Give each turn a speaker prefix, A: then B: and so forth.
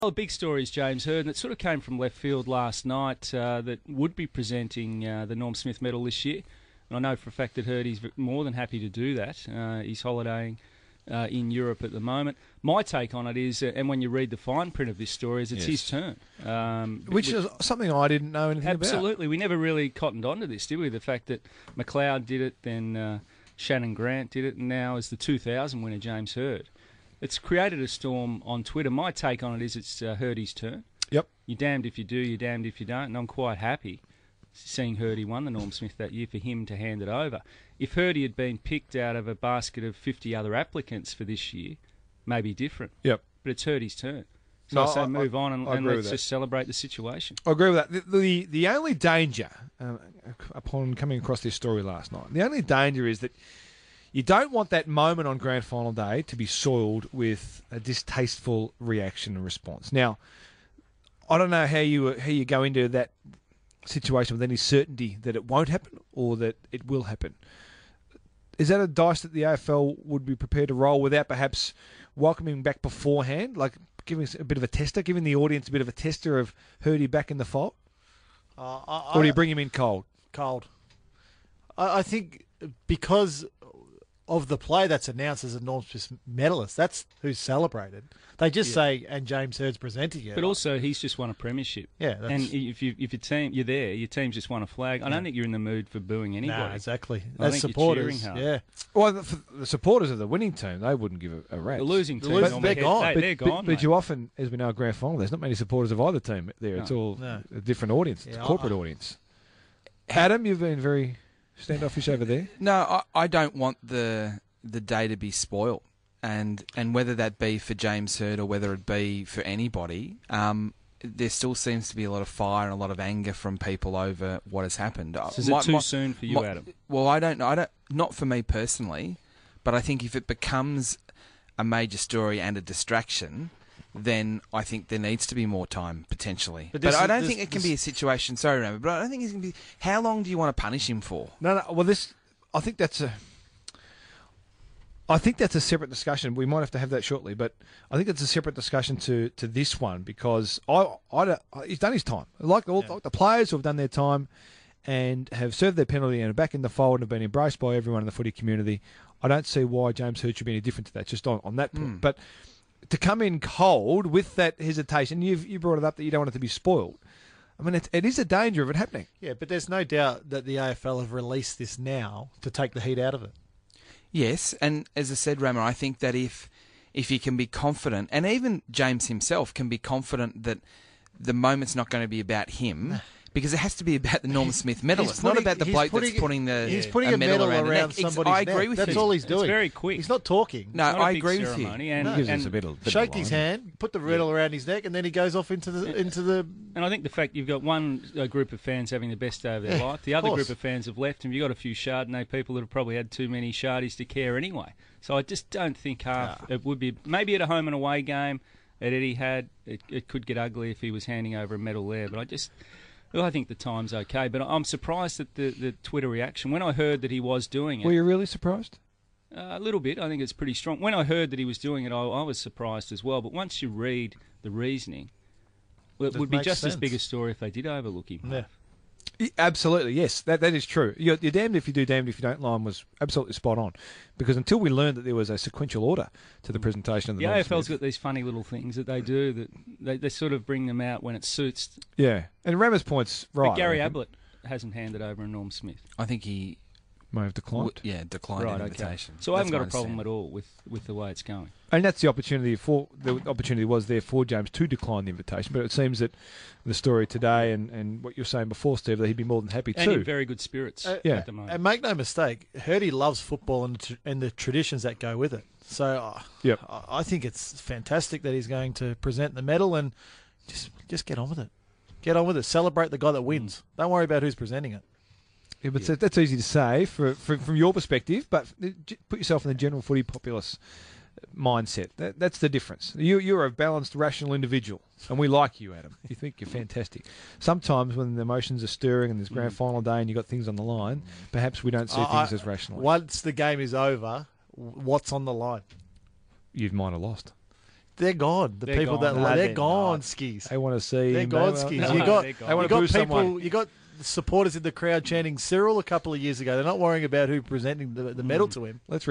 A: Well, the big story is James Hird, and it sort of came from left field last night that would be presenting the Norm Smith medal this year. And I know for a fact that Hirdy's more than happy to do that. He's holidaying in Europe at the moment. My take on it is, and when you read the fine print of this story, is it's his turn.
B: Which is something I didn't know anything about.
A: Absolutely. We never really cottoned on to this, did we? The fact that McLeod did it, then Shannon Grant did it, and now is the 2000 winner, James Hird. It's created a storm on Twitter. My take on it is it's Hirdy's turn.
B: Yep.
A: You're damned if you do, you're damned if you don't, and I'm quite happy seeing Hirdy won the Norm Smith that year for him to hand it over. If Hirdy had been picked out of a basket of 50 other applicants for this year, maybe different.
B: Yep.
A: But it's Hirdy's turn. So I say move on and let's just celebrate the situation.
B: I agree with that. The only danger, upon coming across this story last night, the only danger is that you don't want that moment on Grand Final day to be soiled with a distasteful reaction and response. Now, I don't know how you go into that situation with any certainty that it won't happen or that it will happen. Is that a dice that the AFL would be prepared to roll without perhaps welcoming back beforehand, like giving us a bit of a tester, giving the audience a bit of a tester of Hirdy back in the fold? Or do you bring him in cold?
C: Cold. I think because of the play that's announced as a Norm Smith medalist, that's who's celebrated. They just say, and James Hird's presenting it.
A: But also, he's just won a premiership.
C: Yeah,
A: and if your team, you're there, your team's just won a flag. I don't think you're in the mood for booing anybody.
C: No, exactly.
A: I
C: As
A: think
C: supporters,
A: you're cheering
C: yeah.
B: Well, for the supporters of the winning team, they wouldn't give a rat's.
A: The losing team,
C: they're gone.
A: They're gone.
B: But you often, as we know, at Grand Final, there's not many supporters of either team there. It's all a different audience. It's a corporate audience. Adam, you've been very standoffish over there.
D: No, I don't want the day to be spoilt. And whether that be for James Hird or whether it be for anybody, there still seems to be a lot of fire and a lot of anger from people over what has happened.
A: So is it too soon for you, Adam?
D: Well, I don't know. Not for me personally, but I think if it becomes a major story and a distraction, then I think there needs to be more time, potentially. But I don't think it can be a situation... Sorry, Rambo, but I don't think it's going to be... How long do you want to punish him for?
B: No. Well, I think that's a separate discussion. We might have to have that shortly, but I think it's a separate discussion to this one because he's done his time. Like the players who have done their time and have served their penalty and are back in the fold and have been embraced by everyone in the footy community, I don't see why James Hird should be any different to that, just on that point. But to come in cold with that hesitation, you brought it up that you don't want it to be spoiled. I mean, it is a danger of it happening.
C: Yeah, but there's no doubt that the AFL have released this now to take the heat out of it.
D: Yes, and as I said, Rama, I think that if you can be confident, and even James himself can be confident that the moment's not going to be about him, because it has to be about the Norm Smith medalist, not about the bloke that's putting
C: a medal around somebody's
D: I agree with you.
C: That's all he's doing.
A: It's very quick.
C: He's not talking.
D: No, I agree with you.
A: And
B: gives us a bit of
C: shake his hand, put the medal around his neck, and then he goes off into the.
A: And I think the fact you've got one group of fans having the best day of their life, the other group of fans have left, and you've got a few Chardonnay people that have probably had too many Shardies to care anyway. So I just don't think it would be. Maybe at a home and away game at Etihad, it could get ugly if he was handing over a medal there. But I think the time's okay. But I'm surprised at the Twitter reaction. When I heard that he was doing it...
B: Were you really surprised?
A: A little bit. I think it's pretty strong. When I heard that he was doing it, I was surprised as well. But once you read the reasoning, it would be just as big a story if they did overlook him.
C: Yeah.
B: Absolutely, yes. That is true. You're damned if you do, damned if you don't line was absolutely spot on. Because until we learned that there was a sequential order to the presentation of the
A: AFL's got these funny little things that they do that they sort of bring them out when it suits.
B: Yeah, and Rammer's point's right.
A: But Gary Ablett hasn't handed over a Norm Smith.
D: I think he
B: may have declined.
D: Declined an invitation.
A: So I haven't got a problem at all with the way it's going.
B: And that's the opportunity was there for James to decline the invitation. But it seems that the story today and what you're saying before, Steve, that he'd be more than happy
A: and
B: to.
A: And in very good spirits at the moment.
C: And make no mistake, Hirdy loves football and the traditions that go with it. So I think it's fantastic that he's going to present the medal and just get on with it. Get on with it. Celebrate the guy that wins. Don't worry about who's presenting it.
B: Yeah, but that's easy to say from your perspective, but put yourself in the general footy populace mindset. That's the difference. You're a balanced, rational individual, and we like you, Adam. You think you're fantastic. Sometimes when the emotions are stirring and there's grand final day and you've got things on the line, perhaps we don't see things as rationally.
C: Once the game is over, what's on the line?
B: You might have lost.
C: they're gone. The people that they're gone, skis.
B: They want to see.
C: They're gone, skis. You got supporters in the crowd chanting Cyril a couple of years ago. They're not worrying about who presenting the medal to him.
B: Let's